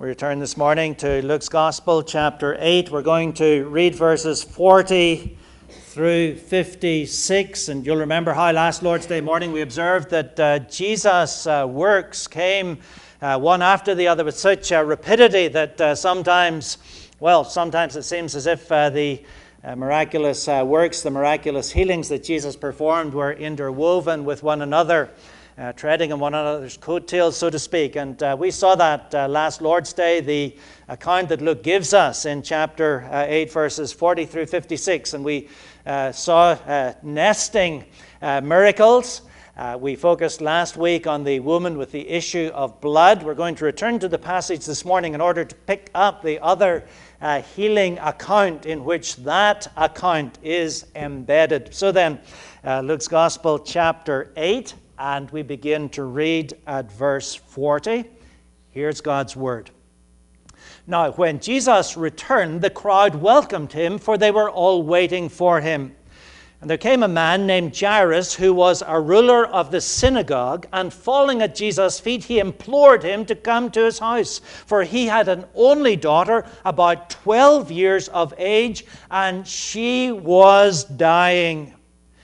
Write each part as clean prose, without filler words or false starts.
We return this morning to Luke's Gospel, chapter 8. We're going to read verses 40 through 56. And you'll remember how last Lord's Day morning we observed that Jesus' works came one after the other with such rapidity that sometimes it seems as if the miraculous works, the miraculous healings that Jesus performed were interwoven with one another. Treading on one another's coattails, so to speak. And we saw that last Lord's Day, the account that Luke gives us in chapter 8, verses 40 through 56. And we saw nesting miracles. We focused last week on the woman with the issue of blood. We're going to return to the passage this morning in order to pick up the other healing account in which that account is embedded. So then, Luke's Gospel, chapter 8. And we begin to read at verse 40. Here's God's word. Now, when Jesus returned, the crowd welcomed him, for they were all waiting for him. And there came a man named Jairus, who was a ruler of the synagogue, and falling at Jesus' feet, he implored him to come to his house. For he had an only daughter, about 12 years of age, and she was dying.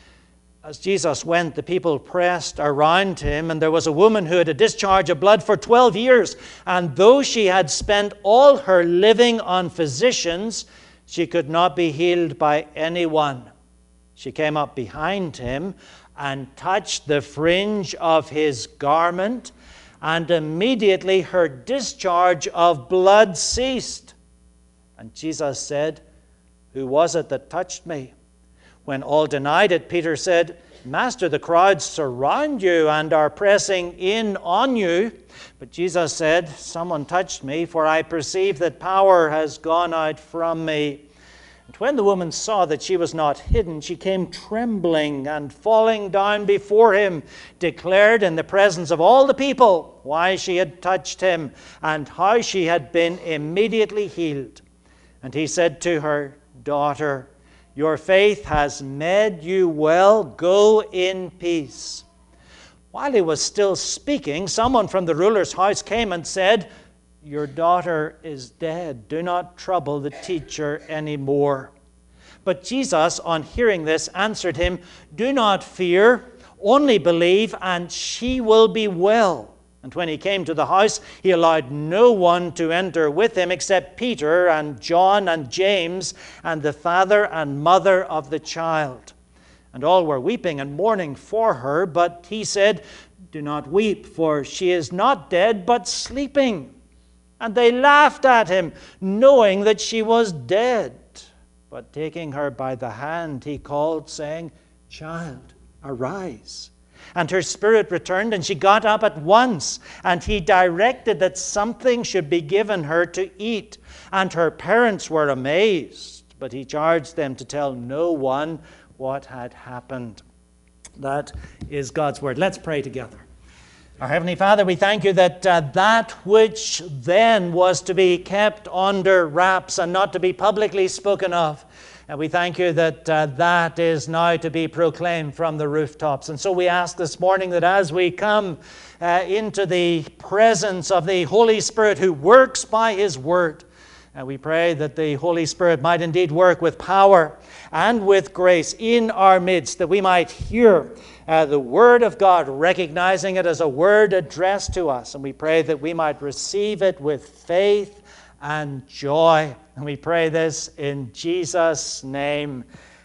As Jesus went, the people pressed around him, and there was a woman who had a discharge of blood for 12 years. And though she had spent all her living on physicians, she could not be healed by anyone. She came up behind him and touched the fringe of his garment, and immediately her discharge of blood ceased. And Jesus said, "Who was it that touched me?" When all denied it, Peter said, "Master, the crowds surround you and are pressing in on you." But Jesus said, "Someone touched me, for I perceive that power has gone out from me." And when the woman saw that she was not hidden, she came trembling and falling down before him, declared in the presence of all the people why she had touched him and how she had been immediately healed. And he said to her, "Daughter, your faith has made you well. Go in peace." While he was still speaking, someone from the ruler's house came and said, "Your daughter is dead. Do not trouble the teacher anymore." But Jesus, on hearing this, answered him, "Do not fear, only believe, and she will be well." And when he came to the house, he allowed no one to enter with him except Peter and John and James and the father and mother of the child. And all were weeping and mourning for her, but he said, "Do not weep, for she is not dead, but sleeping." And they laughed at him, knowing that she was dead. But taking her by the hand, he called, saying, "Child, arise." And her spirit returned, and she got up at once. And he directed that something should be given her to eat. And her parents were amazed, but he charged them to tell no one what had happened. That is God's word. Let's pray together. Our Heavenly Father, we thank you that that which then was to be kept under wraps and not to be publicly spoken of, and we thank you that that is now to be proclaimed from the rooftops. And so we ask this morning that as we come into the presence of the Holy Spirit who works by His Word, we pray that the Holy Spirit might indeed work with power and with grace in our midst, that we might hear the Word of God, recognizing it as a word addressed to us. And we pray that we might receive it with faith and joy. And we pray this in Jesus' name.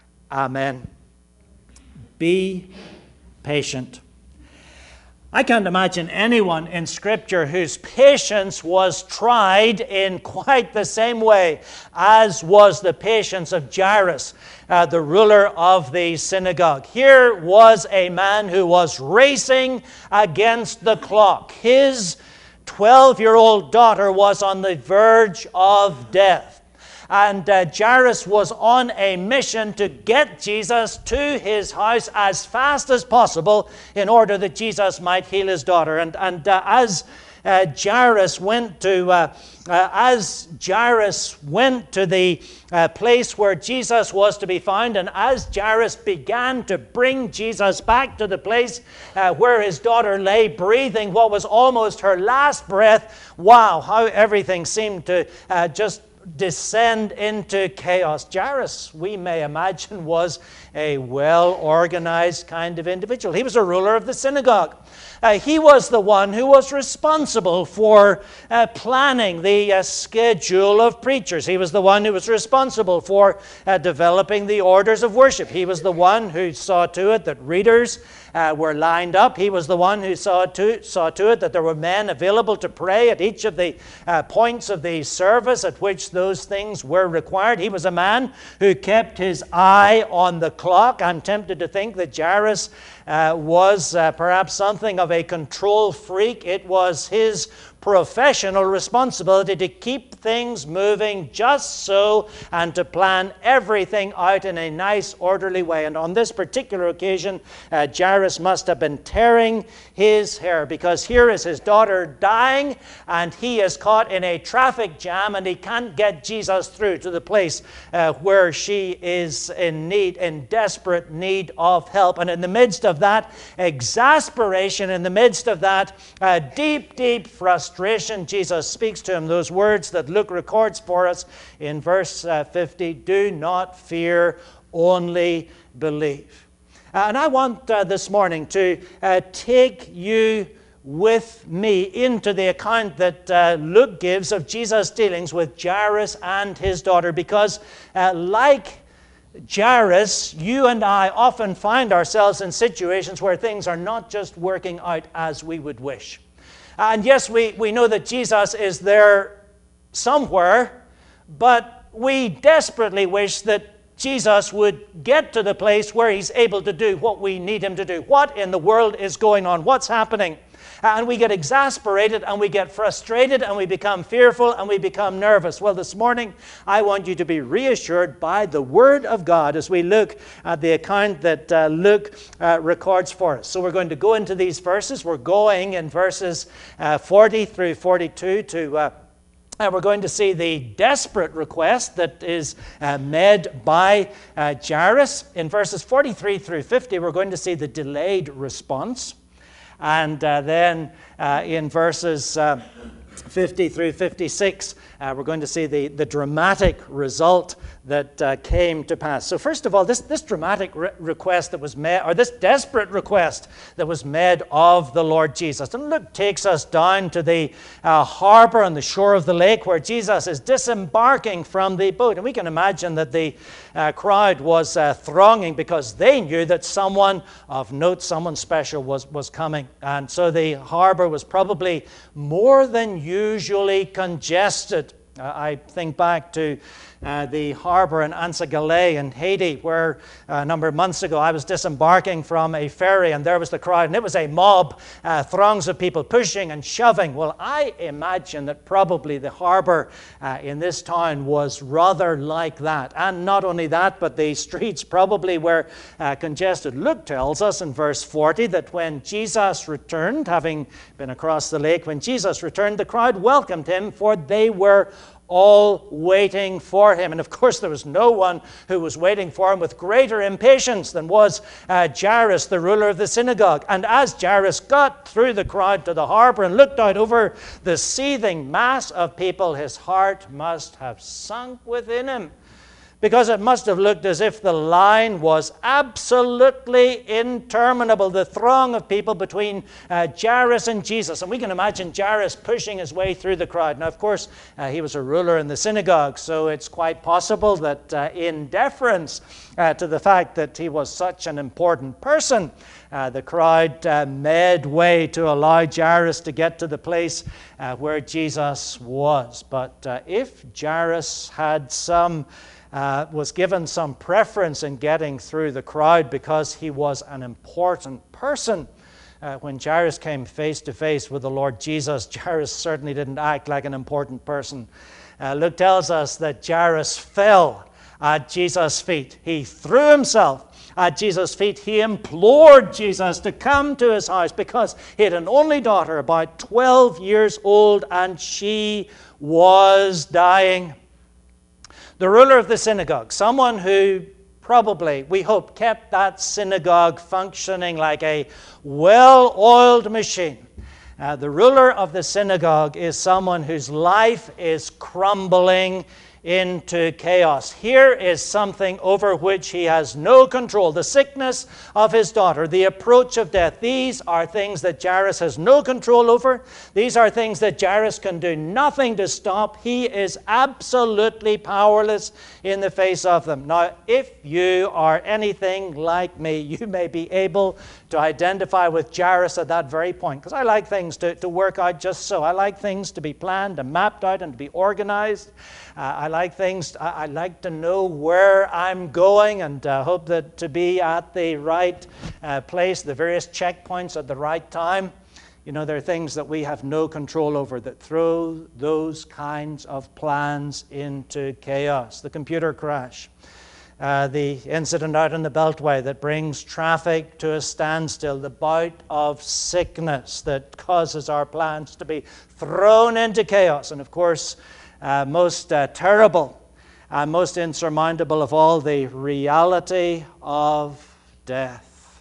Amen. Be patient. I can't imagine anyone in Scripture whose patience was tried in quite the same way as was the patience of Jairus, the ruler of the synagogue. Here was a man who was racing against the clock. His 12-year-old daughter was on the verge of death. And Jairus was on a mission to get Jesus to his house as fast as possible in order that Jesus might heal his daughter. And as Jairus went to the place where Jesus was to be found, and as Jairus began to bring Jesus back to the place where his daughter lay, breathing what was almost her last breath, wow, how everything seemed to just descend into chaos. Jairus, we may imagine, was a well-organized kind of individual. He was a ruler of the synagogue. He was the one who was responsible for planning the schedule of preachers. He was the one who was responsible for developing the orders of worship. He was the one who saw to it that readers were lined up. He was the one who saw to it that there were men available to pray at each of the points of the service at which those things were required. He was a man who kept his eye on the clock. I'm tempted to think that Jairus was perhaps something of a control freak. It was his professional responsibility to keep things moving just so and to plan everything out in a nice, orderly way. And on this particular occasion, Jairus must have been tearing his hair, because here is his daughter dying, and he is caught in a traffic jam, and he can't get Jesus through to the place where she is in desperate need of help. And in the midst of that exasperation, in the midst of that deep, deep frustration, Jesus speaks to him those words that Luke records for us in verse 50, "Do not fear, only believe." And I want this morning to take you with me into the account that Luke gives of Jesus' dealings with Jairus and his daughter, because like Jairus, you and I often find ourselves in situations where things are not just working out as we would wish. And yes, we know that Jesus is there somewhere, but we desperately wish that Jesus would get to the place where he's able to do what we need him to do. What in the world is going on? What's happening? And we get exasperated, and we get frustrated, and we become fearful, and we become nervous. Well, this morning, I want you to be reassured by the Word of God as we look at the account that Luke records for us. So we're going to go into these verses. We're going in verses 40 through 42 to... we're going to see the desperate request that is made by Jairus. In verses 43 through 50, we're going to see the delayed response. And then in verses 50 through 56, we're going to see the dramatic result that came to pass. So first of all, this dramatic request that was made, or this desperate request that was made of the Lord Jesus. And Luke takes us down to the harbor on the shore of the lake where Jesus is disembarking from the boat. And we can imagine that the crowd was thronging because they knew that someone of note, someone special was coming. And so the harbor was probably more than usually congested. I think back to the harbor in Anse Galais in Haiti, where a number of months ago I was disembarking from a ferry, and there was the crowd, and it was a mob, throngs of people pushing and shoving. Well, I imagine that probably the harbor in this town was rather like that. And not only that, but the streets probably were congested. Luke tells us in verse 40 that when Jesus returned, having been across the lake, when Jesus returned, the crowd welcomed him, for they were all waiting for him. And of course, there was no one who was waiting for him with greater impatience than was Jairus, the ruler of the synagogue. And as Jairus got through the crowd to the harbor and looked out over the seething mass of people, his heart must have sunk within him, because it must have looked as if the line was absolutely interminable, the throng of people between Jairus and Jesus. And we can imagine Jairus pushing his way through the crowd. Now, of course, he was a ruler in the synagogue, so it's quite possible that in deference to the fact that he was such an important person, the crowd made way to allow Jairus to get to the place where Jesus was. But if Jairus had was given some preference in getting through the crowd because he was an important person, when Jairus came face to face with the Lord Jesus, Jairus certainly didn't act like an important person Luke tells us that Jairus fell at Jesus' feet. He threw himself at Jesus' feet. He implored Jesus to come to his house because he had an only daughter, about 12 years old, and she was dying. The ruler of the synagogue, someone who probably, we hope, kept that synagogue functioning like a well-oiled machine. The ruler of the synagogue is someone whose life is crumbling into chaos. Here is something over which he has no control. The sickness of his daughter, the approach of death. These are things that Jairus has no control over. These are things that Jairus can do nothing to stop. He is absolutely powerless in the face of them. Now, if you are anything like me, you may be able to identify with Jairus at that very point, because I like things to work out just so. I like things to be planned and mapped out and to be organized. I like to know where I'm going and hope that to be at the right place, the various checkpoints at the right time. You know, there are things that we have no control over that throw those kinds of plans into chaos. The computer crash, the incident out on the Beltway that brings traffic to a standstill, the bout of sickness that causes our plans to be thrown into chaos, and of course, most terrible and most insurmountable of all, the reality of death.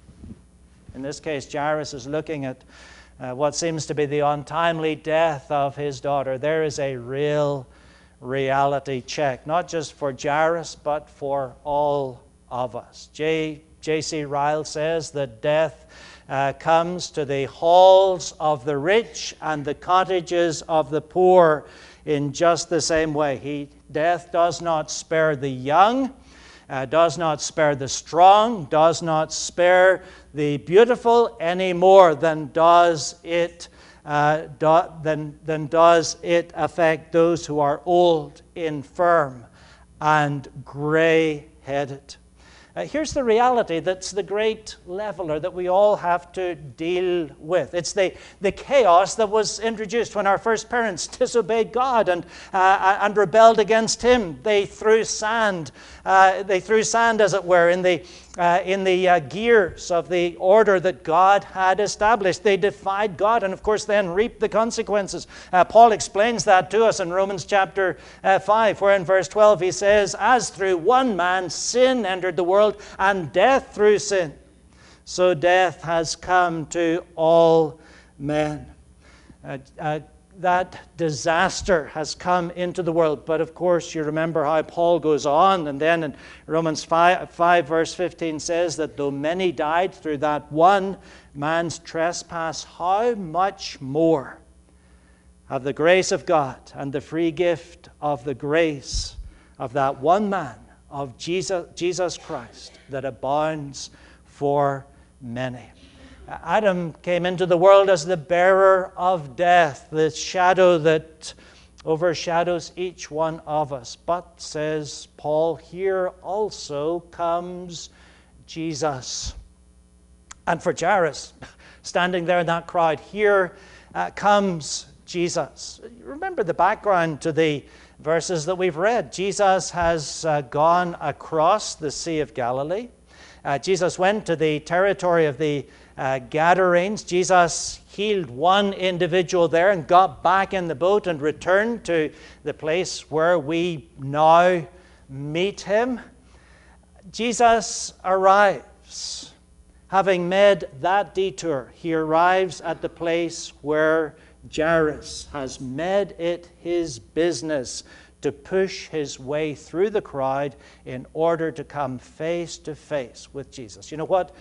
In this case, Jairus is looking at what seems to be the untimely death of his daughter. There is a real reality check, not just for Jairus, but for all of us. J.C. Ryle says that death comes to the halls of the rich and the cottages of the poor in just the same way. Death does not spare the young, does not spare the strong, does not spare the beautiful any more than does it affect those who are old, infirm, and gray-headed. Here's the reality that's the great leveler that we all have to deal with. It's the chaos that was introduced when our first parents disobeyed God and rebelled against Him. They threw sand, as it were, in the gears of the order that God had established. They defied God and, of course, then reaped the consequences. Paul explains that to us in Romans chapter 5, where in verse 12 he says, "As through one man sin entered the world, and death through sin, so death has come to all men." That disaster has come into the world. But of course, you remember how Paul goes on, and then in Romans 5 verse 15 says that though many died through that one man's trespass, how much more have the grace of God and the free gift of the grace of that one man, of Jesus Christ, that abounds for many. Adam came into the world as the bearer of death, the shadow that overshadows each one of us. But, says Paul, here also comes Jesus. And for Jairus, standing there in that crowd, here comes Jesus. Remember the background to the verses that we've read. Jesus has gone across the Sea of Galilee. Jesus went to the territory of the Gadarenes. Jesus healed one individual there and got back in the boat and returned to the place where we now meet him. Jesus arrives. Having made that detour, he arrives at the place where Jairus has made it his business to push his way through the crowd in order to come face to face with Jesus. You know what?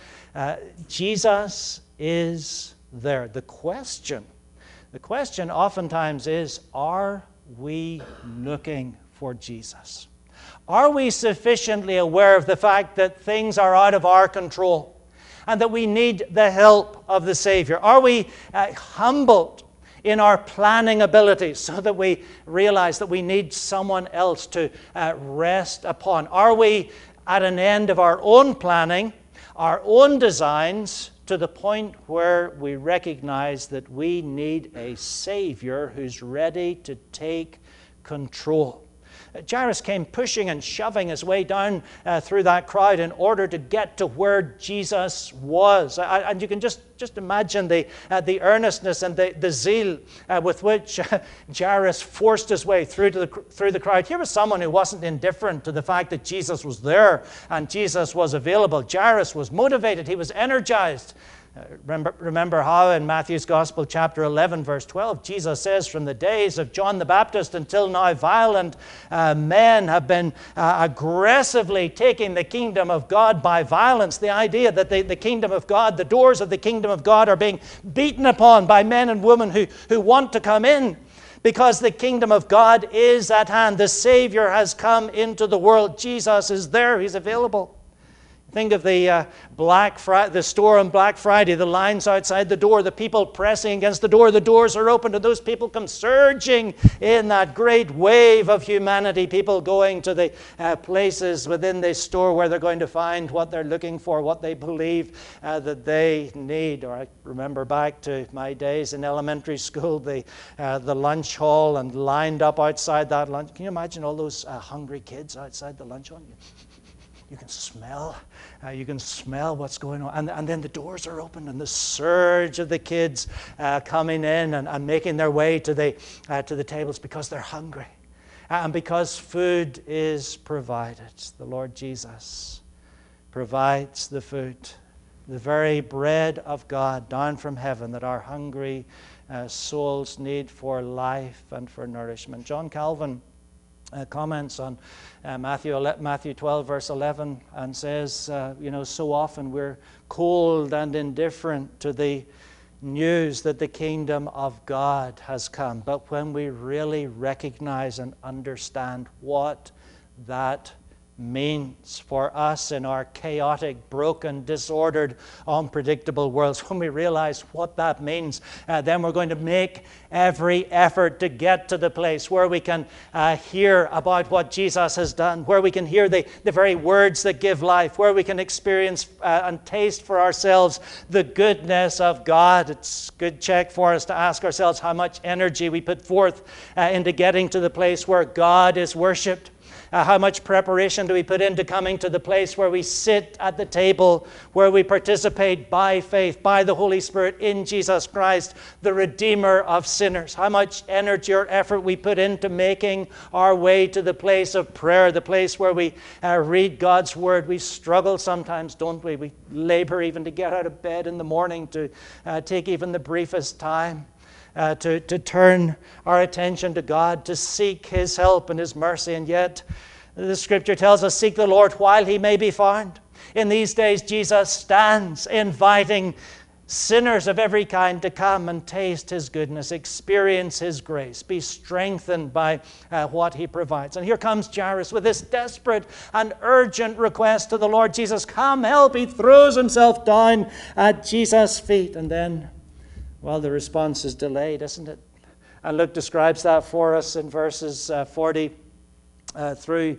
Jesus is there. The question oftentimes is, are we looking for Jesus? Are we sufficiently aware of the fact that things are out of our control and that we need the help of the Savior? Are we humbled in our planning abilities so that we realize that we need someone else to rest upon? Are we at an end of our own planning, our own designs, to the point where we recognize that we need a Savior who's ready to take control. Jairus came pushing and shoving his way down through that crowd in order to get to where Jesus was. And you can just imagine the earnestness and the zeal with which Jairus forced his way through the crowd. Here was someone who wasn't indifferent to the fact that Jesus was there and Jesus was available. Jairus was motivated. He was energized. Remember how in Matthew's Gospel, chapter 11, verse 12, Jesus says, from the days of John the Baptist until now, violent men have been aggressively taking the kingdom of God by violence. The idea that the kingdom of God, the doors of the kingdom of God are being beaten upon by men and women who want to come in. Because the kingdom of God is at hand. The Savior has come into the world. Jesus is there. He's available. Think of the store on Black Friday, the lines outside the door, the people pressing against the door. The doors are open and those people come surging in that great wave of humanity. People going to the places within this store where they're going to find what they're looking for, what they believe that they need. Or I remember back to my days in elementary school, the lunch hall, and lined up outside that lunch. Can you imagine all those hungry kids outside the lunch hall? You can smell what's going on. And then the doors are open and the surge of the kids coming in and making their way to the tables because they're hungry. And because food is provided. The Lord Jesus provides the food, the very bread of God down from heaven that our hungry souls need for life and for nourishment. John Calvin comments on Matthew 12, verse 11, and says, so often we're cold and indifferent to the news that the kingdom of God has come. But when we really recognize and understand what that means for us in our chaotic, broken, disordered, unpredictable worlds, when we realize what that means, then we're going to make every effort to get to the place where we can hear about what Jesus has done, where we can hear the very words that give life, where we can experience and taste for ourselves the goodness of God. It's a good check for us to ask ourselves how much energy we put forth into getting to the place where God is worshipped. How much preparation do we put into coming to the place where we sit at the table, where we participate by faith, by the Holy Spirit in Jesus Christ, the Redeemer of sinners? How much energy or effort we put into making our way to the place of prayer, the place where we read God's Word. We struggle sometimes, don't we? We labor even to get out of bed in the morning, to take even the briefest time. To turn our attention to God, to seek His help and His mercy. And yet, the Scripture tells us, seek the Lord while He may be found. In these days, Jesus stands inviting sinners of every kind to come and taste His goodness, experience His grace, be strengthened by what He provides. And here comes Jairus with this desperate and urgent request to the Lord Jesus, come help. He throws himself down at Jesus' feet. And then, well, the response is delayed, isn't it? And Luke describes that for us in verses 42 through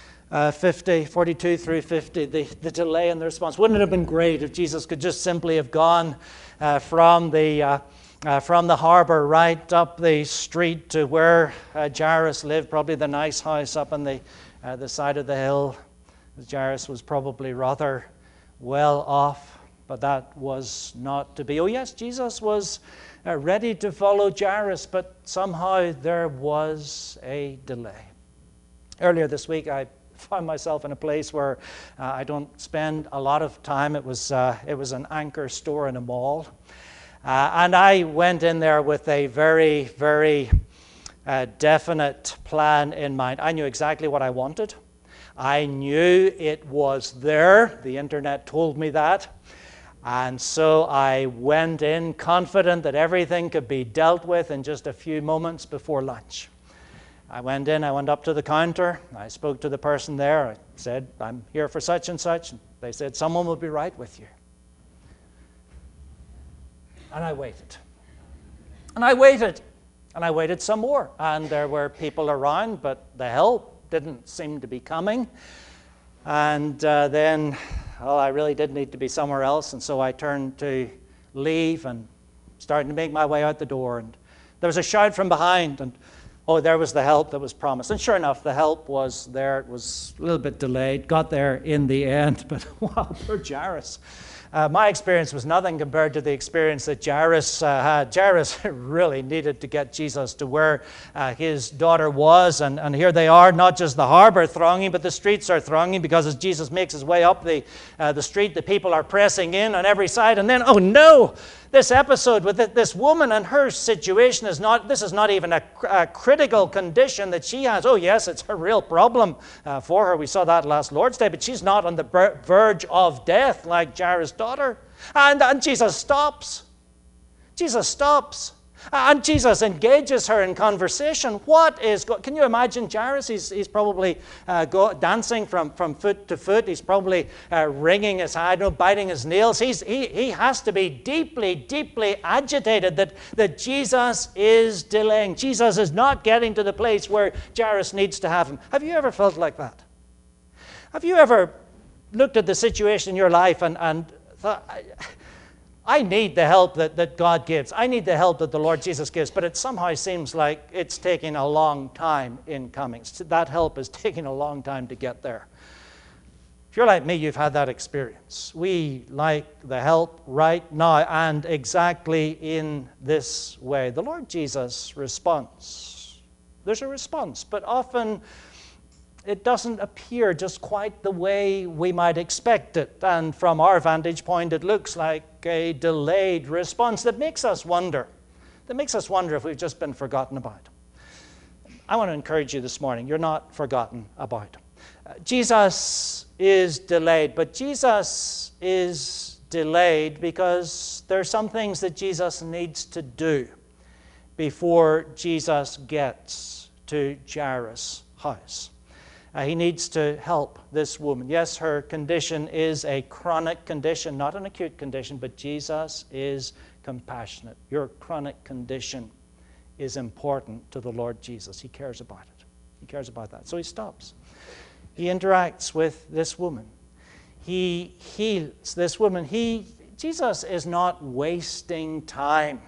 50, the delay in the response. Wouldn't it have been great if Jesus could just simply have gone from the harbor right up the street to where Jairus lived, probably the nice house up on the side of the hill. Jairus was probably rather well off. But that was not to be. Oh yes, Jesus was ready to follow Jairus, but somehow there was a delay. Earlier this week, I found myself in a place where I don't spend a lot of time. It was an anchor store in a mall. And I went in there with a very, very definite plan in mind. I knew exactly what I wanted. I knew it was there. The internet told me that. And so I went in confident that everything could be dealt with in just a few moments before lunch. I went up to the counter. I spoke to the person there. I said, I'm here for such and such. They said, someone will be right with you. And I waited. And I waited. And I waited some more. And there were people around, but the help didn't seem to be coming. And then I really did need to be somewhere else, and so I turned to leave and started to make my way out the door. And there was a shout from behind, and Oh, there was the help that was promised. And sure enough, the help was there. It was a little bit delayed, got there in the end. But wow, poor Jairus. My experience was nothing compared to the experience that Jairus had. Jairus really needed to get Jesus to where his daughter was. And here they are, not just the harbor thronging, but the streets are thronging, because as Jesus makes his way up the street, the people are pressing in on every side. And then, oh no, this episode with this woman and her situation is not even a critical condition that she has. Oh yes, it's a real problem for her. We saw that last Lord's Day, but she's not on the verge of death like Jairus' daughter. And Jesus stops. Jesus stops. And Jesus engages her in conversation. Can you imagine Jairus? He's probably dancing from foot to foot. He's probably wringing his hand, biting his nails. He has to be deeply, deeply agitated that Jesus is delaying. Jesus is not getting to the place where Jairus needs to have him. Have you ever felt like that? Have you ever looked at the situation in your life and thought, I need the help that God gives. I need the help that the Lord Jesus gives, but it somehow seems like it's taking a long time in coming. That help is taking a long time to get there. If you're like me, you've had that experience. We like the help right now and exactly in this way. The Lord Jesus responds. There's a response, but often it doesn't appear just quite the way we might expect it. And from our vantage point, it looks like a delayed response that makes us wonder if we've just been forgotten about. I want to encourage you this morning. You're not forgotten about. Jesus is delayed, but Jesus is delayed because there are some things that Jesus needs to do before Jesus gets to Jairus' house. He needs to help this woman. Yes, her condition is a chronic condition, not an acute condition, but Jesus is compassionate. Your chronic condition is important to the Lord Jesus. He cares about it. He cares about that. So he stops. He interacts with this woman. He heals this woman. Jesus is not wasting time.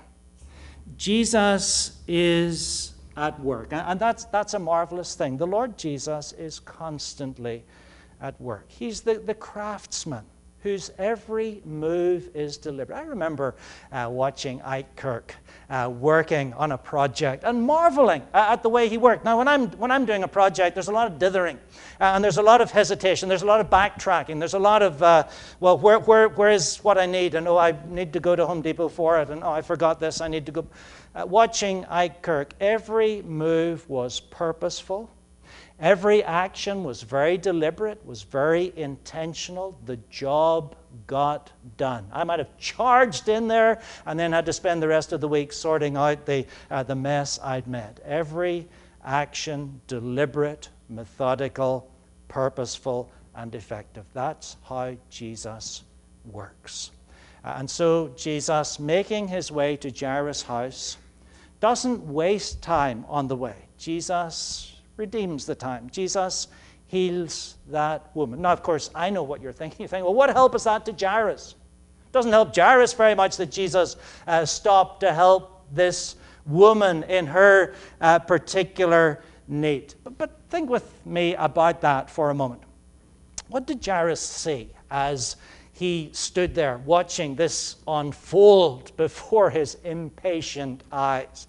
Jesus is at work. And that's a marvelous thing. The Lord Jesus is constantly at work. He's the craftsman whose every move is deliberate. I remember watching Ike Kirk working on a project and marveling at the way he worked. Now, when I'm doing a project, there's a lot of dithering, and there's a lot of hesitation, there's a lot of backtracking, there's a lot of, where is what I need? And I need to go to Home Depot for it, and I forgot this, I need to go. Watching Ike Kirk, every move was purposeful. Every action was very deliberate, was very intentional. The job got done. I might have charged in there and then had to spend the rest of the week sorting out the mess I'd made. Every action, deliberate, methodical, purposeful, and effective. That's how Jesus works. And so Jesus, making his way to Jairus' house, doesn't waste time on the way. Jesus redeems the time. Jesus heals that woman. Now, of course, I know what you're thinking. You're thinking, well, what help is that to Jairus? It doesn't help Jairus very much that Jesus stopped to help this woman in her particular need. But think with me about that for a moment. What did Jairus see as he stood there watching this unfold before his impatient eyes?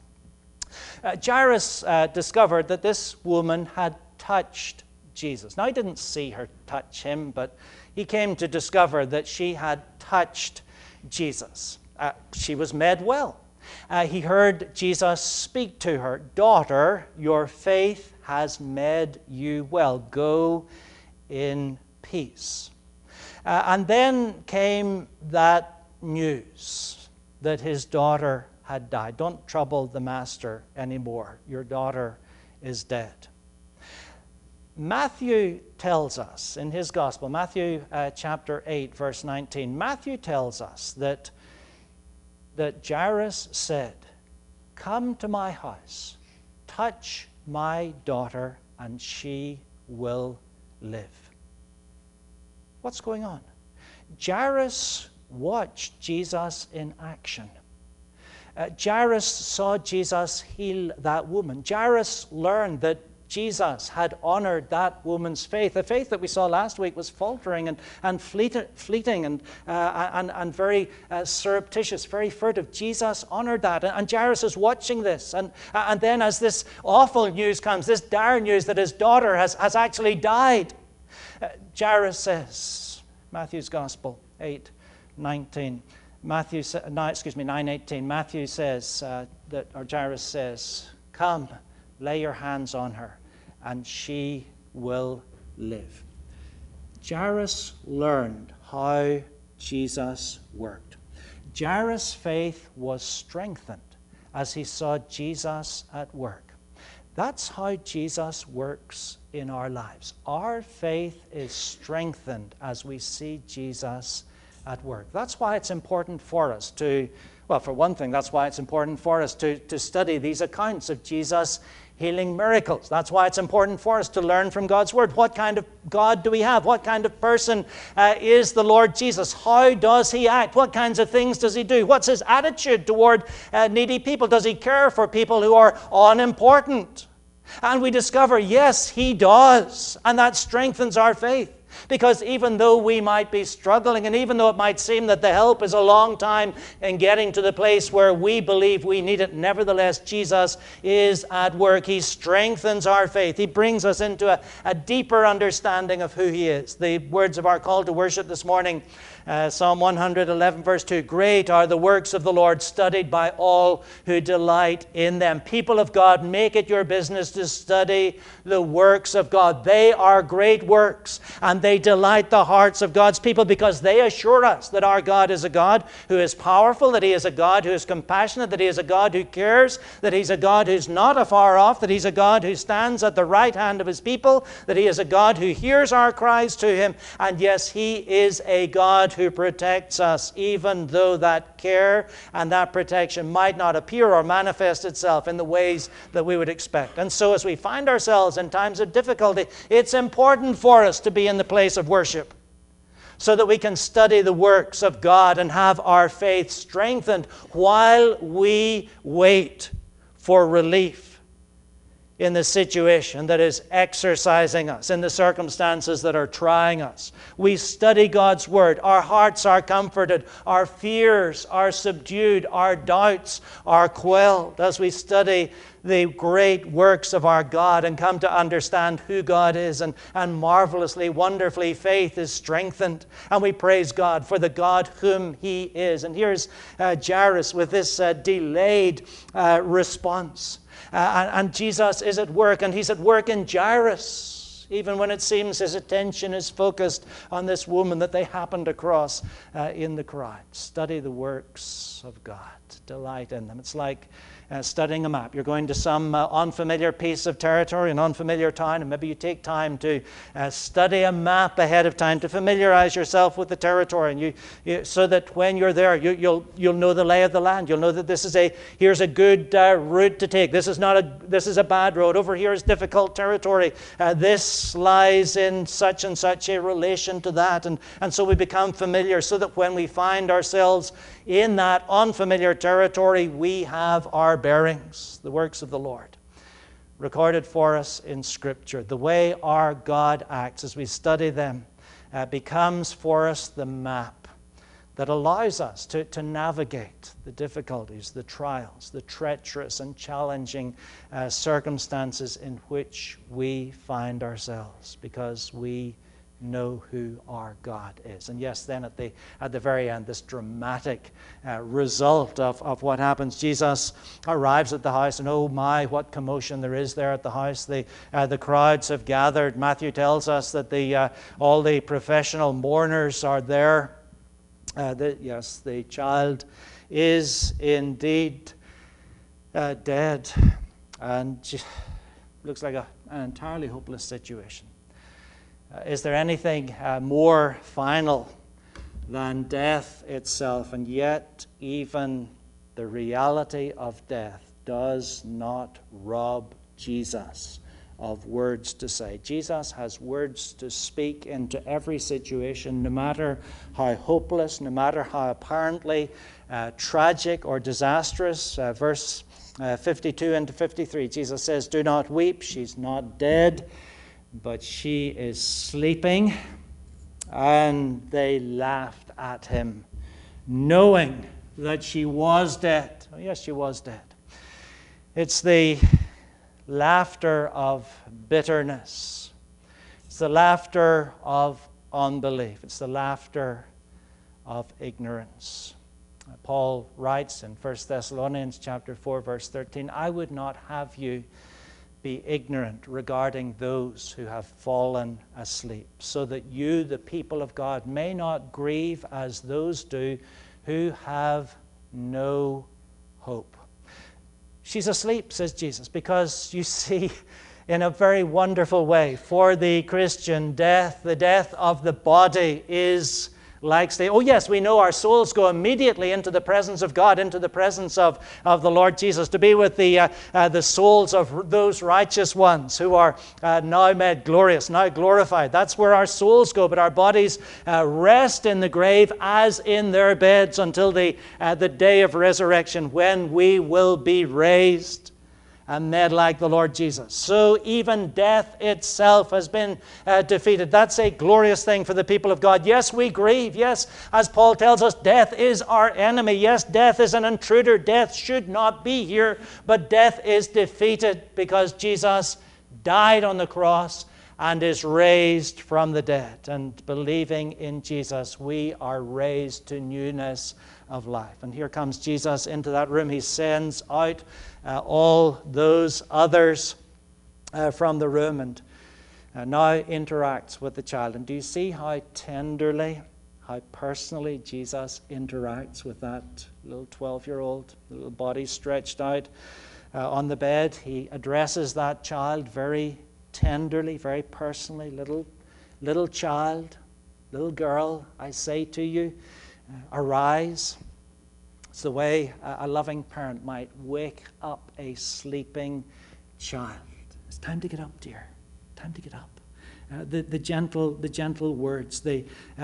Jairus discovered that this woman had touched Jesus. Now, he didn't see her touch him, but he came to discover that she had touched Jesus. She was made well. He heard Jesus speak to her, "Daughter, your faith has made you well. Go in peace." And then came that news that his daughter had died. Don't trouble the master anymore. Your daughter is dead. Matthew tells us in his gospel, Matthew chapter 8, verse 19, Matthew tells us that Jairus said, "Come to my house, touch my daughter, and she will live." What's going on? Jairus watched Jesus in action. Jairus saw Jesus heal that woman. Jairus learned that Jesus had honored that woman's faith. The faith that we saw last week was faltering and fleeting and very surreptitious, very furtive. Jesus honored that. And Jairus is watching this. And then as this awful news comes, this dire news that his daughter has actually died, Jairus says, Matthew's Gospel 8:19. 9:18. Matthew says, Jairus says, "Come, lay your hands on her, and she will live." Jairus learned how Jesus worked. Jairus' faith was strengthened as he saw Jesus at work. That's how Jesus works in our lives. Our faith is strengthened as we see Jesus at work. That's why it's important for us to, well, for one thing, that's why it's important for us to study these accounts of Jesus healing miracles. That's why it's important for us to learn from God's Word. What kind of God do we have? What kind of person is the Lord Jesus? How does He act? What kinds of things does He do? What's His attitude toward needy people? Does He care for people who are unimportant? And we discover, yes, He does. And that strengthens our faith. Because even though we might be struggling, and even though it might seem that the help is a long time in getting to the place where we believe we need it, nevertheless, Jesus is at work. He strengthens our faith. He brings us into a deeper understanding of who He is. The words of our call to worship this morning, Psalm 111, verse 2, "Great are the works of the Lord, studied by all who delight in them." People of God, make it your business to study the works of God. They are great works, and they delight the hearts of God's people because they assure us that our God is a God who is powerful, that He is a God who is compassionate, that He is a God who cares, that He's a God who's not afar off, that He's a God who stands at the right hand of His people, that He is a God who hears our cries to Him, and yes, He is a God who protects us, even though that care and that protection might not appear or manifest itself in the ways that we would expect. And so as we find ourselves in times of difficulty, it's important for us to be in the place of worship so that we can study the works of God and have our faith strengthened while we wait for relief in the situation that is exercising us, in the circumstances that are trying us. We study God's Word. Our hearts are comforted. Our fears are subdued. Our doubts are quelled as we study the great works of our God and come to understand who God is. And marvelously, wonderfully, faith is strengthened. And we praise God for the God whom He is. And here's Jairus with this delayed response. And Jesus is at work, and He's at work in Jairus, even when it seems His attention is focused on this woman that they happened across in the crowd. Study the works of God. Delight in them. It's like studying a map. You're going to some unfamiliar piece of territory, an unfamiliar town, and maybe you take time to study a map ahead of time to familiarize yourself with the territory, and you so that when you're there, you'll know the lay of the land. You'll know that here's a good route to take. This is a bad road. Over here is difficult territory. This lies in such and such a relation to that, and so we become familiar, so that when we find ourselves in that unfamiliar territory, we have our bearings, the works of the Lord, recorded for us in Scripture. The way our God acts as we study them becomes for us the map that allows us to navigate the difficulties, the trials, the treacherous and challenging circumstances in which we find ourselves, because we know who our God is. And yes, then at the very end, this dramatic result of what happens. Jesus arrives at the house, and oh my, what commotion there is there at the house. The crowds have gathered. Matthew tells us that all the professional mourners are there. Yes, the child is indeed dead, and looks like an entirely hopeless situation. Is there anything more final than death itself? And yet, even the reality of death does not rob Jesus of words to say. Jesus has words to speak into every situation, no matter how hopeless, no matter how apparently tragic or disastrous. Verse 52 into 53, Jesus says, "Do not weep, she's not dead, but she is sleeping." And they laughed at him, knowing that she was dead. Oh, yes, she was dead. It's the laughter of bitterness. It's the laughter of unbelief. It's the laughter of ignorance. Paul writes in 1 Thessalonians chapter 4, verse 13, "I would not have you be ignorant regarding those who have fallen asleep, so that you, the people of God, may not grieve as those do who have no hope." She's asleep, says Jesus, because you see, in a very wonderful way, for the Christian, the death of the body is like sleep. Oh yes, we know our souls go immediately into the presence of God, into the presence of the Lord Jesus, to be with the souls of those righteous ones who are now made glorious, now glorified. That's where our souls go, but our bodies rest in the grave as in their beds until the day of resurrection, when we will be raised and made like the Lord Jesus. So even death itself has been defeated. That's a glorious thing for the people of God. Yes, we grieve. Yes, as Paul tells us, death is our enemy. Yes, death is an intruder. Death should not be here, but death is defeated because Jesus died on the cross and is raised from the dead. And believing in Jesus, we are raised to newness of life. And here comes Jesus into that room. He sends out all those others from the room and now interacts with the child. And do you see how tenderly, how personally Jesus interacts with that little 12-year-old, little body stretched out on the bed? He addresses that child very tenderly, very personally. Little child, little girl, I say to you, arise. It's the way a loving parent might wake up a sleeping child. It's time to get up, dear. Time to get up. The gentle words, the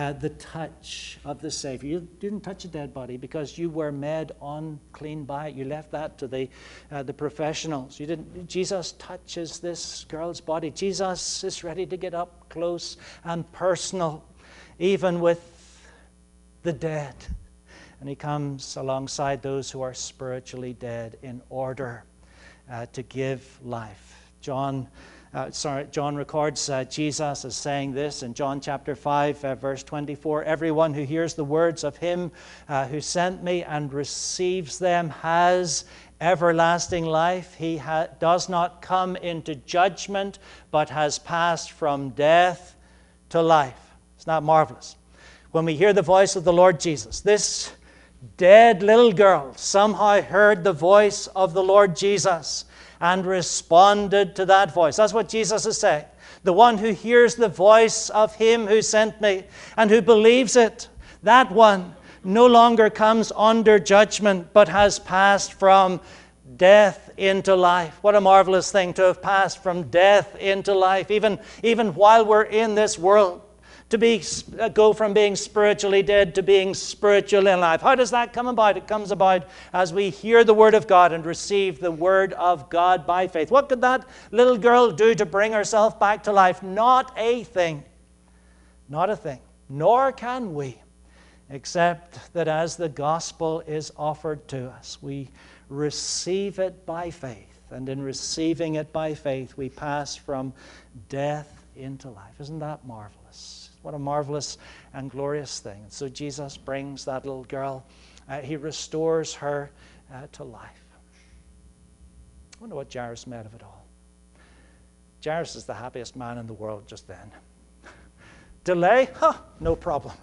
touch of the Savior. You didn't touch a dead body because you were made unclean by it. You left that to the professionals. You didn't. Jesus touches this girl's body. Jesus is ready to get up close and personal, even with the dead. And he comes alongside those who are spiritually dead in order to give life. John records Jesus as saying this in John chapter 5, verse 24. "Everyone who hears the words of him who sent me and receives them has everlasting life. He does not come into judgment, but has passed from death to life." Isn't that marvelous? When we hear the voice of the Lord Jesus, this dead little girl somehow heard the voice of the Lord Jesus and responded to that voice. That's what Jesus is saying. The one who hears the voice of him who sent me and who believes it, that one no longer comes under judgment, but has passed from death into life. What a marvelous thing to have passed from death into life, even while we're in this world. To go from being spiritually dead to being spiritually alive. How does that come about? It comes about as we hear the Word of God and receive the Word of God by faith. What could that little girl do to bring herself back to life? Not a thing. Not a thing. Nor can we, except that as the gospel is offered to us, we receive it by faith. And in receiving it by faith, we pass from death into life. Isn't that marvelous? What a marvelous and glorious thing. And so Jesus brings that little girl. He restores her to life. I wonder what Jairus made of it all. Jairus is the happiest man in the world just then. Delay? No problem.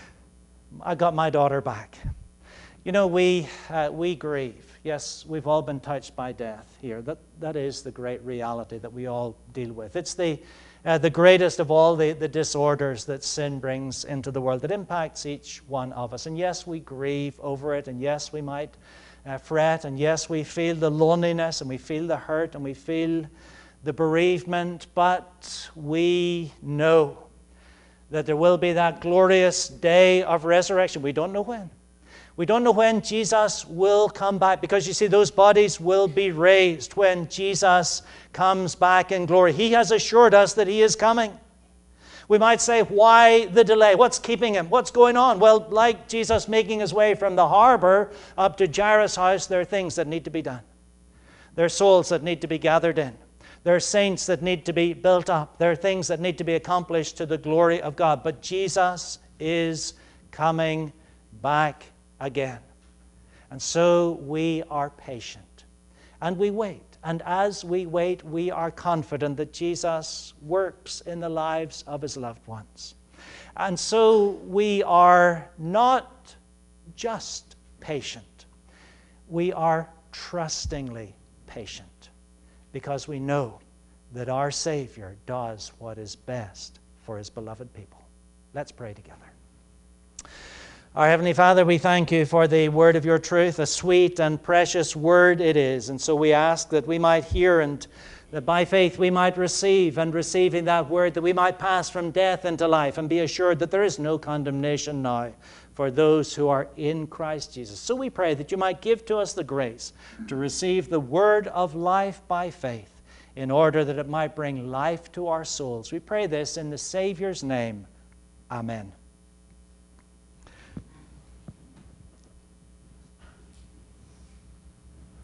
I got my daughter back. You know, we grieve. Yes, we've all been touched by death here. That is the great reality that we all deal with. It's the greatest of all the disorders that sin brings into the world that impacts each one of us. And yes, we grieve over it, and yes, we might fret, and yes, we feel the loneliness, and we feel the hurt, and we feel the bereavement, but we know that there will be that glorious day of resurrection. We don't know when. We don't know when Jesus will come back, because you see, those bodies will be raised when Jesus comes back in glory. He has assured us that he is coming. We might say, why the delay? What's keeping him? What's going on? Well, like Jesus making his way from the harbor up to Jairus' house, there are things that need to be done. There are souls that need to be gathered in. There are saints that need to be built up. There are things that need to be accomplished to the glory of God. But Jesus is coming back again. And so we are patient and we wait. And as we wait, we are confident that Jesus works in the lives of his loved ones. And so we are not just patient. We are trustingly patient, because we know that our Savior does what is best for his beloved people. Let's pray together. Our Heavenly Father, we thank you for the word of your truth, a sweet and precious word it is. And so we ask that we might hear, and that by faith we might receive, and receiving that word, that we might pass from death into life and be assured that there is no condemnation now for those who are in Christ Jesus. So we pray that you might give to us the grace to receive the word of life by faith, in order that it might bring life to our souls. We pray this in the Savior's name. Amen.